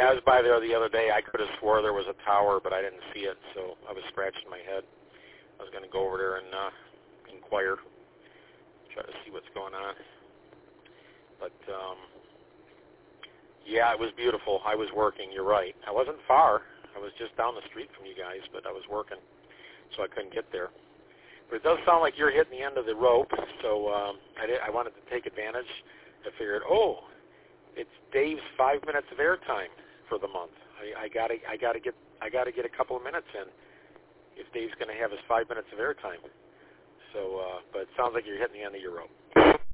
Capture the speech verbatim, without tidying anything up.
Yeah, I was by there the other day. I could have swore there was a tower, but I didn't see it, so I was scratching my head. I was going to go over there and uh, inquire, try to see what's going on. But, um, yeah, it was beautiful. I was working. You're right. I wasn't far. I was just down the street from you guys, but I was working, so I couldn't get there. But it does sound like you're hitting the end of the rope, so um, I, did, I wanted to take advantage. I figured, oh, it's Dave's five minutes of airtime for the month. I, I gotta, I gotta get, I gotta get a couple of minutes in if Dave's going to have his five minutes of airtime. So, uh, but it sounds like you're hitting the end of your rope.